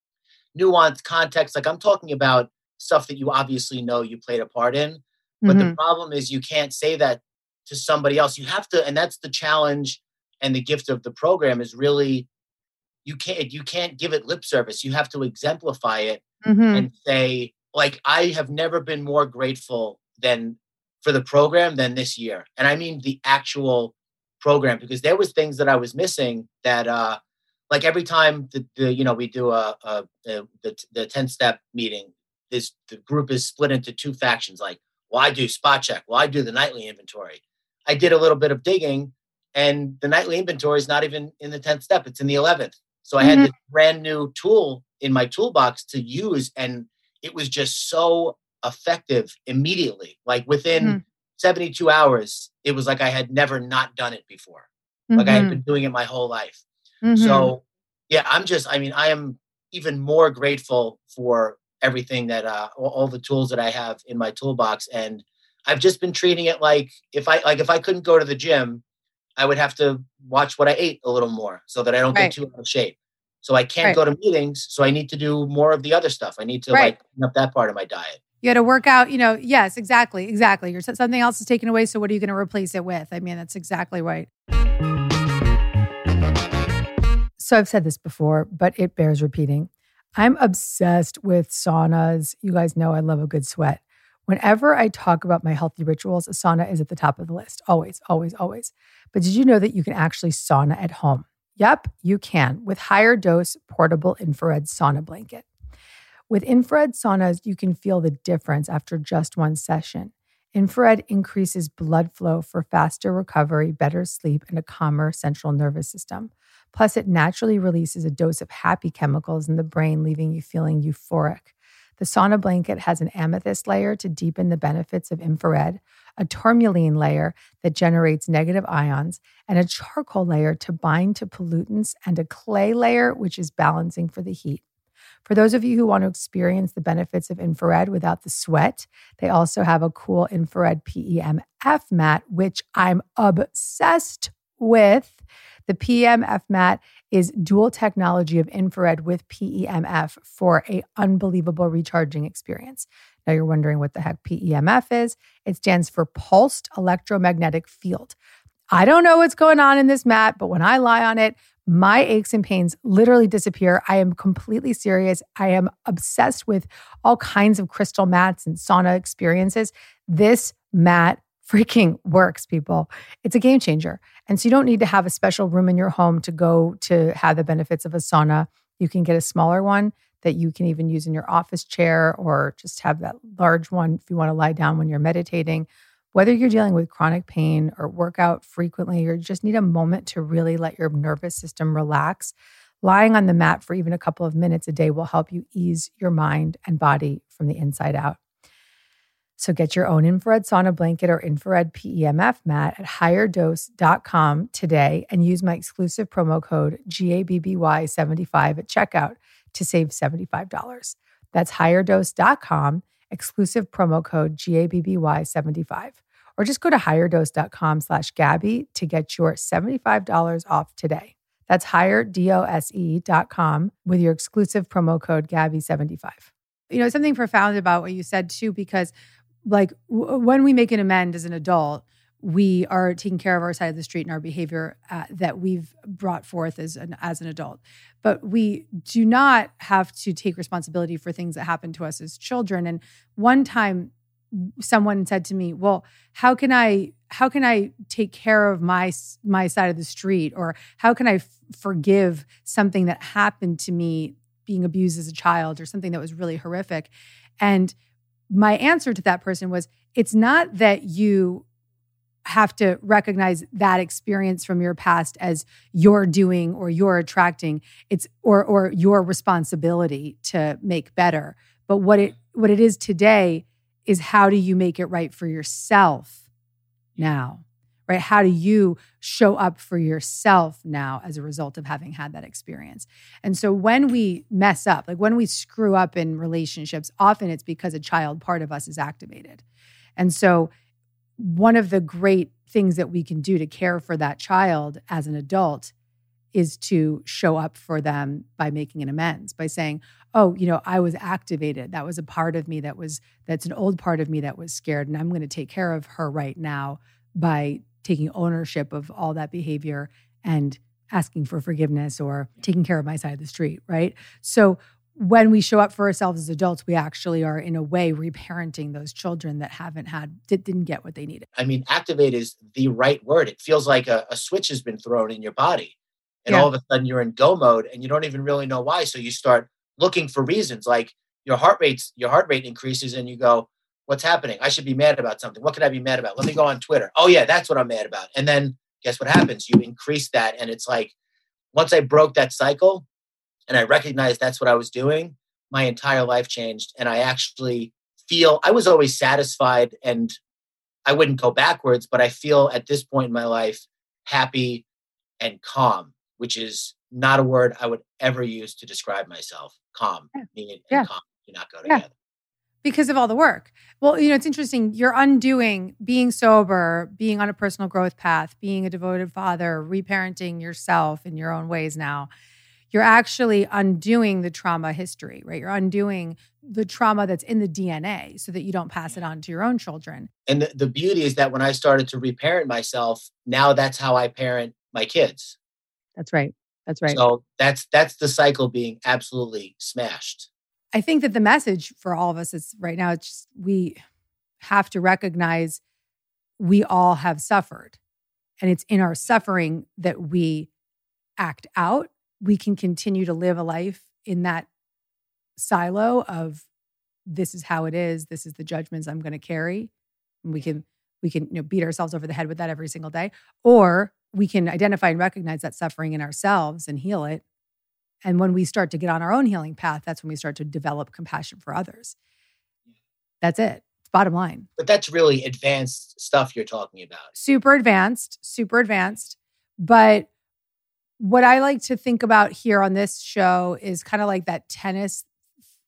nuanced context. Like I'm talking about stuff that you obviously know you played a part in. But mm-hmm. the problem is you can't say that to somebody else. You have to, and that's the challenge and the gift of the program is really, you can't, you can't give it lip service. You have to exemplify it mm-hmm. and say, like, I have never been more grateful than for the program than this year. And I mean the actual program, because there was things that I was missing that, uh, like every time the, the you know, we do a, a, a the, the ten step meeting, this, the group is split into two factions. Like, well, I do spot check. Well, I do the nightly inventory. I did a little bit of digging and the nightly inventory is not even in the tenth step. It's in the eleventh. So I mm-hmm. had this brand new tool in my toolbox to use. And it was just so effective immediately. Like within mm-hmm. seventy-two hours, it was like I had never not done it before. Mm-hmm. Like I had been doing it my whole life. Mm-hmm. So yeah, I'm just, I mean, I am even more grateful for everything that, uh, all, all the tools that I have in my toolbox. And I've just been treating it like if I, like if I couldn't go to the gym, I would have to watch what I ate a little more so that I don't right. get too out of shape. So I can't right. go to meetings. So I need to do more of the other stuff. I need to right. like clean up that part of my diet. You got to work out, you know, yes, exactly. Exactly. You're, something else is taken away. So what are you going to replace it with? I mean, that's exactly right. So I've said this before, but it bears repeating. I'm obsessed with saunas. You guys know I love a good sweat. Whenever I talk about my healthy rituals, a sauna is at the top of the list. Always, always, always. But did you know that you can actually sauna at home? Yep, you can with higher dose portable infrared sauna blanket. With infrared saunas, you can feel the difference after just one session. Infrared increases blood flow for faster recovery, better sleep, and a calmer central nervous system. Plus, it naturally releases a dose of happy chemicals in the brain, leaving you feeling euphoric. The sauna blanket has an amethyst layer to deepen the benefits of infrared, a tourmaline layer that generates negative ions, and a charcoal layer to bind to pollutants, and a clay layer, which is balancing for the heat. For those of you who want to experience the benefits of infrared without the sweat, they also have a cool infrared P E M F mat, which I'm obsessed with. The P E M F mat is dual technology of infrared with P E M F for an unbelievable recharging experience. Now you're wondering what the heck P E M F is. It stands for Pulsed Electromagnetic Field. I don't know what's going on in this mat, but when I lie on it, my aches and pains literally disappear. I am completely serious. I am obsessed with all kinds of crystal mats and sauna experiences. This mat freaking works, people. It's a game changer. And so you don't need to have a special room in your home to go to have the benefits of a sauna. You can get a smaller one that you can even use in your office chair, or just have that large one if you want to lie down when you're meditating. Whether you're dealing with chronic pain or work out frequently, or just need a moment to really let your nervous system relax, lying on the mat for even a couple of minutes a day will help you ease your mind and body from the inside out. So get your own infrared sauna blanket or infrared P E M F mat at higher dose dot com today and use my exclusive promo code G A B B Y seventy-five at checkout to save seventy-five dollars. That's higher dose dot com, exclusive promo code G A B B Y seventy-five. Or just go to higher dose dot com slash Gabby to get your seventy-five dollars off today. That's higher dose dot com with your exclusive promo code Gabby seventy-five. You know, something profound about what you said too, because like w- when we make an amend as an adult, we are taking care of our side of the street and our behavior uh, that we've brought forth as an, as an adult. But we do not have to take responsibility for things that happen to us as children. And one time someone said to me, well, how can I, how can I take care of my, my side of the street? Or how can I f- forgive something that happened to me being abused as a child, or something that was really horrific? And my answer to that person was, it's not that you have to recognize that experience from your past as your doing or your attracting. It's or or your responsibility to make better. But what it what it is today is, how do you make it right for yourself now? Right? How do you show up for yourself now as a result of having had that experience? And so when we mess up, like when we screw up in relationships, often it's because a child part of us is activated. And so one of the great things that we can do to care for that child as an adult is to show up for them by making an amends, by saying, oh, you know, I was activated. That was a part of me that was, that's an old part of me that was scared. And I'm going to take care of her right now by taking ownership of all that behavior and asking for forgiveness, or taking care of my side of the street, right? So when we show up for ourselves as adults, we actually are in a way reparenting those children that haven't had, didn't get what they needed. I mean, activate is the right word. It feels like a, a switch has been thrown in your body, and Yeah. all of a sudden you're in go mode and you don't even really know why. So you start looking for reasons, like your heart rate's, your heart rate increases and you go, what's happening? I should be mad about something. What could I be mad about? Let me go on Twitter. Oh yeah, that's what I'm mad about. And then guess what happens? You increase that. And it's like, once I broke that cycle and I recognized that's what I was doing, my entire life changed. And I actually feel, I was always satisfied, and I wouldn't go backwards, but I feel at this point in my life, happy and calm, which is not a word I would ever use to describe myself. Calm, Yeah. meaning Yeah. and calm do not go Yeah. together. Because of all the work. Well, you know, it's interesting. You're undoing being sober, being on a personal growth path, being a devoted father, reparenting yourself in your own ways now. You're actually undoing the trauma history, right? You're undoing the trauma that's in the D N A so that you don't pass it on to your own children. And the, the beauty is that when I started to reparent myself, now that's how I parent my kids. That's right. That's right. So that's that's the cycle being absolutely smashed. I think that the message for all of us is right now, it's just, we have to recognize we all have suffered. And it's in our suffering that we act out. We can continue to live a life in that silo of, this is how it is, this is the judgments I'm going to carry. And we can we can you know beat ourselves over the head with that every single day. Or we can identify and recognize that suffering in ourselves and heal it. And when we start to get on our own healing path, that's when we start to develop compassion for others. That's it. It's bottom line. But that's really advanced stuff you're talking about. Super advanced, super advanced. But what I like to think about here on this show is kind of like that tennis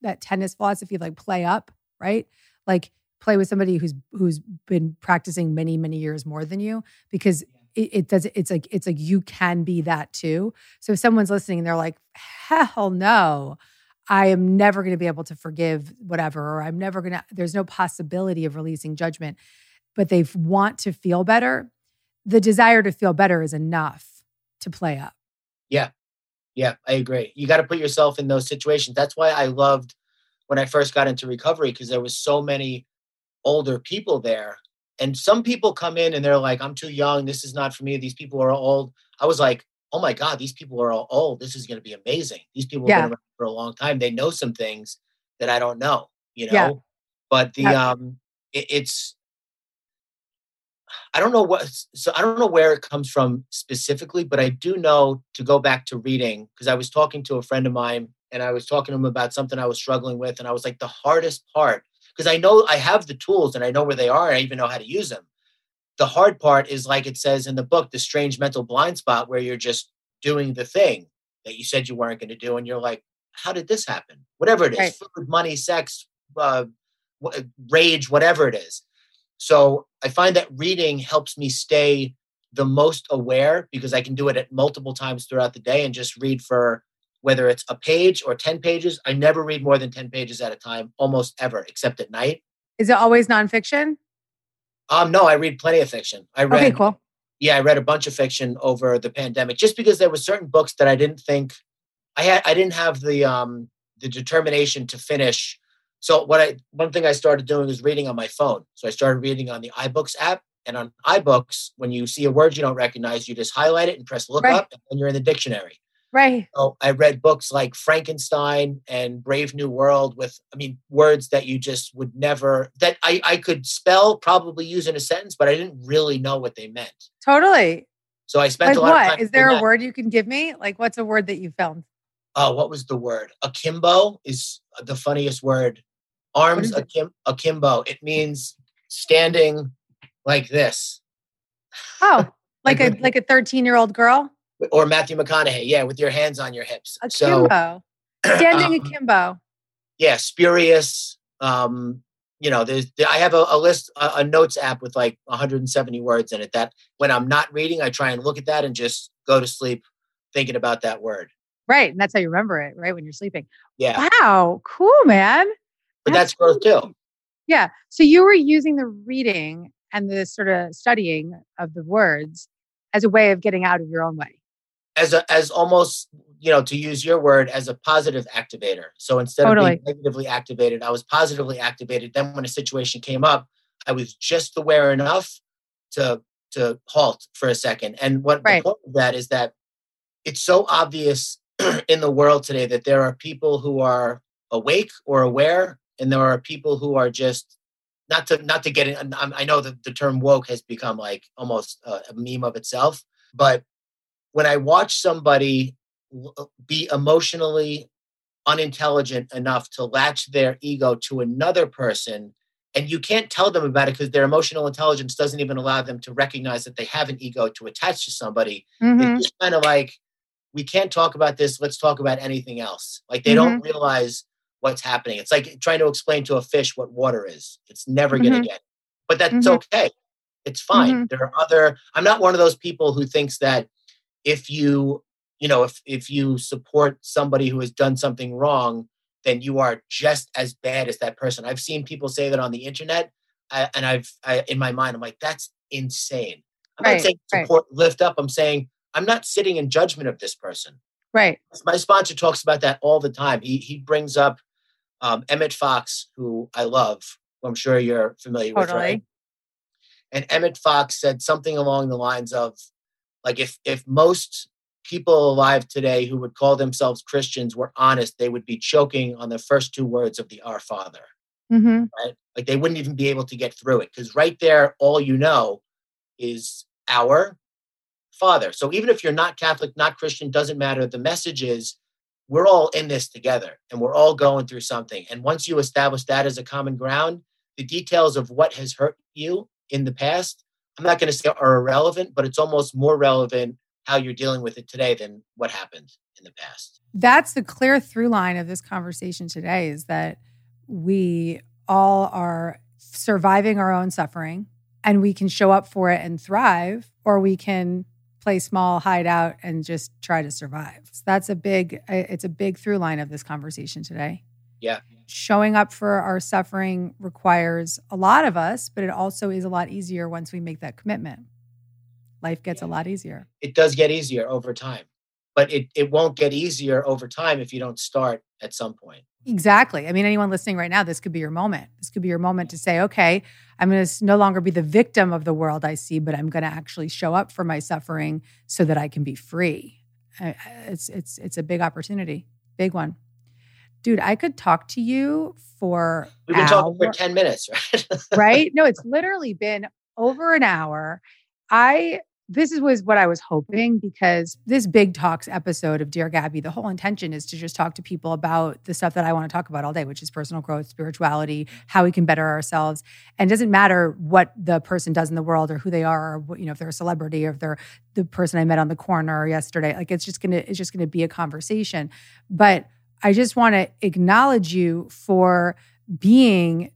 that tennis philosophy of like play up, right? Like play with somebody who's who's been practicing many, many years more than you, because it, it does it's like it's like you can be that too. So if someone's listening and they're like, hell no, I am never going to be able to forgive whatever, or I'm never going to, there's no possibility of releasing judgment, but they want to feel better. The desire to feel better is enough to play up. Yeah. Yeah, I agree. You got to put yourself in those situations. That's why I loved when I first got into recovery, because there was so many older people there. And some people come in and they're like, I'm too young. This is not for me. These people are old. I was like, oh my God, these people are all old. This is going to be amazing. These people Yeah. have been around for a long time. They know some things that I don't know, you know, Yeah. but the, Yeah. um, it, it's, I don't know what, so I don't know where it comes from specifically, but I do know, to go back to reading, because I was talking to a friend of mine and I was talking to him about something I was struggling with. And I was like, the hardest part, because I know I have the tools and I know where they are and I even know how to use them. The hard part is, like it says in the book, the strange mental blind spot, where you're just doing the thing that you said you weren't going to do. And you're like, how did this happen? Whatever it is, Right. food, money, sex, uh, w- rage, whatever it is. So I find that reading helps me stay the most aware, because I can do it at multiple times throughout the day and just read for, whether it's a page or ten pages. I never read more than ten pages at a time, almost ever, except at night. Is it always nonfiction? Um, no, I read plenty of fiction. I read, Okay, cool. yeah, I read a bunch of fiction over the pandemic, just because there were certain books that I didn't think I had, I didn't have the, um, the determination to finish. So what I, one thing I started doing is reading on my phone. So I started reading on the iBooks app, and on iBooks, when you see a word you don't recognize, you just highlight it and press look Right. up, and then you're in the dictionary. Right. So I read books like Frankenstein and Brave New World with, I mean, words that you just would never, that I, I could spell, probably use in a sentence, but I didn't really know what they meant. Totally. So I spent Like a lot of time. what? Is there doing a that. word you can give me? Like what's a word that you found? Oh, what was the word? Akimbo is the funniest word. Arms is it? akim, akimbo. It means standing like this. Oh, like a with- like a thirteen-year-old girl? Or Matthew McConaughey, yeah, with your hands on your hips. So, Akimbo. Standing um, akimbo. yeah, spurious. Um, you know, there's I have a, a list, a, a notes app with like one hundred seventy words in it, that when I'm not reading, I try and look at that and just go to sleep thinking about that word. Right. And that's how you remember it, right? When you're sleeping. Yeah, Wow. Cool, man. but that's growth too. Yeah. So you were using the reading and the sort of studying of the words as a way of getting out of your own way. As a, as almost, you know, to use your word, as a positive activator. So instead Totally. of being negatively activated, I was positively activated. Then when a situation came up, I was just aware enough to to halt for a second. And what Right. the point of that is that it's so obvious in the world today that there are people who are awake or aware, and there are people who are just, not to not to get in. I know that the term woke has become like almost a, a meme of itself, but when I watch somebody be emotionally unintelligent enough to latch their ego to another person, and you can't tell them about it because their emotional intelligence doesn't even allow them to recognize that they have an ego to attach to somebody. Mhm. It's just kind of like, we can't talk about this. Let's talk about anything else. Like they don't Mm-hmm. realize what's happening. It's like trying to explain to a fish what water is. It's never going Mhm. to get it. But that's Mhm. okay. It's fine. Mhm. There are other, I'm not one of those people who thinks that if you, you know, if, if you support somebody who has done something wrong, then you are just as bad as that person. I've seen people say that on the internet, I, and I've, I, in my mind, I'm like, that's insane. I'm Right, not saying right. support, lift up. I'm saying I'm not sitting in judgment of this person. Right. My sponsor talks about that all the time. He he brings up um, Emmett Fox, who I love, who I'm sure you're familiar with, Totally. right? And Emmett Fox said something along the lines of, like, if if most people alive today who would call themselves Christians were honest, they would be choking on the first two words of the Our Father, Mm-hmm. right? Like they wouldn't even be able to get through it, because right there, all you know is our Father. So even if you're not Catholic, not Christian, doesn't matter. The message is we're all in this together and we're all going through something. And once you establish that as a common ground, the details of what has hurt you in the past, I'm not going to say are irrelevant, but it's almost more relevant how you're dealing with it today than what happened in the past. That's the clear through line of this conversation today, is that we all are surviving our own suffering and we can show up for it and thrive, or we can play small, hide out, and just try to survive. So that's a big, it's a big through line of this conversation today. Yeah. Showing up for our suffering requires a lot of us, but it also is a lot easier once we make that commitment. Life gets yeah. a lot easier. It does get easier over time, but it, it won't get easier over time if you don't start at some point. Exactly. I mean, anyone listening right now, this could be your moment. This could be your moment to say, okay, I'm going to no longer be the victim of the world I see, but I'm going to actually show up for my suffering so that I can be free. It's it's it's a big opportunity, big one. Dude, I could talk to you for We've been hour, talking for ten minutes, right? Right? No, it's literally been over an hour. I This is was what I was hoping, because this Big Talks episode of Dear Gabby, the whole intention is to just talk to people about the stuff that I want to talk about all day, which is personal growth, spirituality, how we can better ourselves. And it doesn't matter what the person does in the world or who they are, or what, you know, if they're a celebrity or if they're the person I met on the corner yesterday. Like it's just gonna, it's just gonna be a conversation. But I just want to acknowledge you for being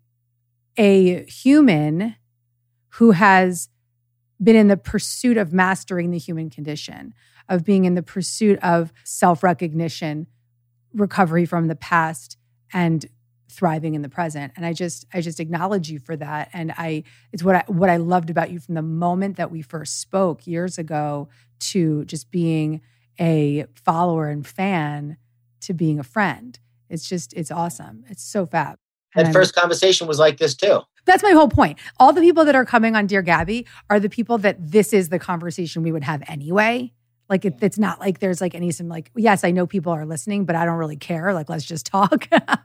a human who has been in the pursuit of mastering the human condition, of being in the pursuit of self-recognition, recovery from the past, and thriving in the present. And I just, I just acknowledge you for that. And I, it's what I, what I loved about you from the moment that we first spoke years ago to just being a follower and fan to being a friend. It's just, it's awesome. It's so fab. That and first conversation was like this too. That's my whole point. All the people that are coming on Dear Gabby are the people that this is the conversation we would have anyway. Like it, it's not like there's like any some like, yes, I know people are listening, but I don't really care. Like, let's just talk.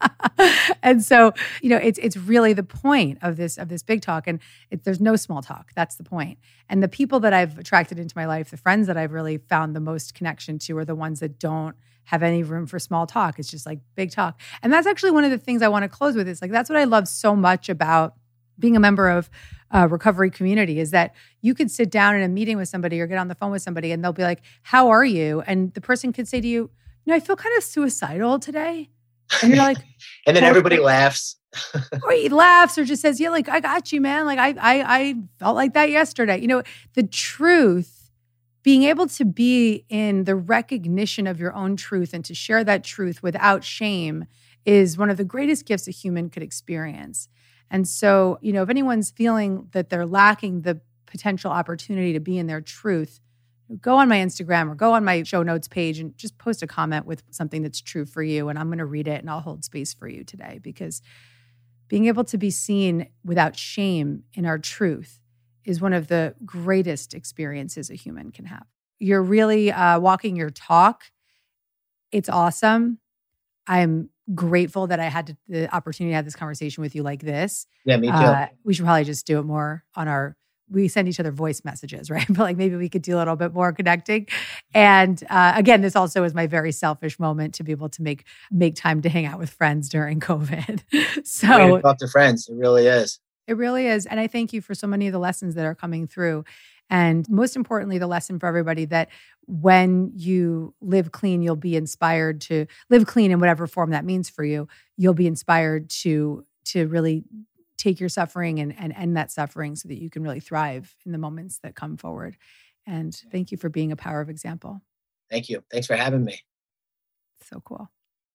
And so, you know, it's it's really the point of this of this big talk. And it, there's no small talk. That's the point. And the people that I've attracted into my life, the friends that I've really found the most connection to, are the ones that don't have any room for small talk. It's just like big talk. And that's actually one of the things I want to close with. Is like, that's what I love so much about being a member of a recovery community, is that you could sit down in a meeting with somebody or get on the phone with somebody and they'll be like, how are you? And the person could say to you, you know, I feel kind of suicidal today. And you're like, and then everybody laughs. Or he laughs or just says, yeah, like, I got you, man. Like I, I, I felt like that yesterday. You know, the truth, being able to be in the recognition of your own truth and to share that truth without shame is one of the greatest gifts a human could experience. And so, you know, if anyone's feeling that they're lacking the potential opportunity to be in their truth, go on my Instagram or go on my show notes page and just post a comment with something that's true for you. And I'm going to read it and I'll hold space for you today, because being able to be seen without shame in our truth is one of the greatest experiences a human can have. You're really uh, walking your talk. It's awesome. I'm grateful that I had to, the opportunity to have this conversation with you like this. Yeah, me too. Uh, we should probably just do it more on our, we send each other voice messages, right? But like maybe we could do a little bit more connecting. And uh, again, this also is my very selfish moment to be able to make make time to hang out with friends during COVID. So Way to talk to friends. It really is. It really is. And I thank you for so many of the lessons that are coming through. And most importantly, the lesson for everybody that when you live clean, you'll be inspired to live clean in whatever form that means for you. You'll be inspired to, to really take your suffering and, and end that suffering so that you can really thrive in the moments that come forward. And thank you for being a power of example. Thank you. Thanks for having me. So cool.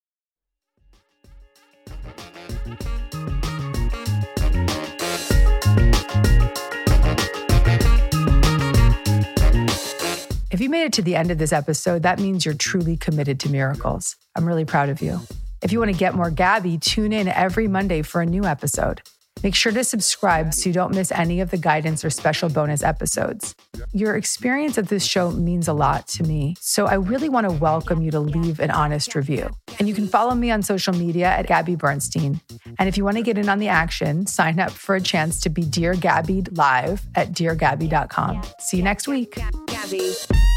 If you made it to the end of this episode, that means you're truly committed to miracles. I'm really proud of you. If you want to get more Gabby, tune in every Monday for a new episode. Make sure to subscribe so you don't miss any of the guidance or special bonus episodes. Your experience of this show means a lot to me, so I really want to welcome you to leave an honest review. And you can follow me on social media at Gabby Bernstein. And if you want to get in on the action, sign up for a chance to be Dear Gabby live at dear gabby dot com. See you next week. Gabby.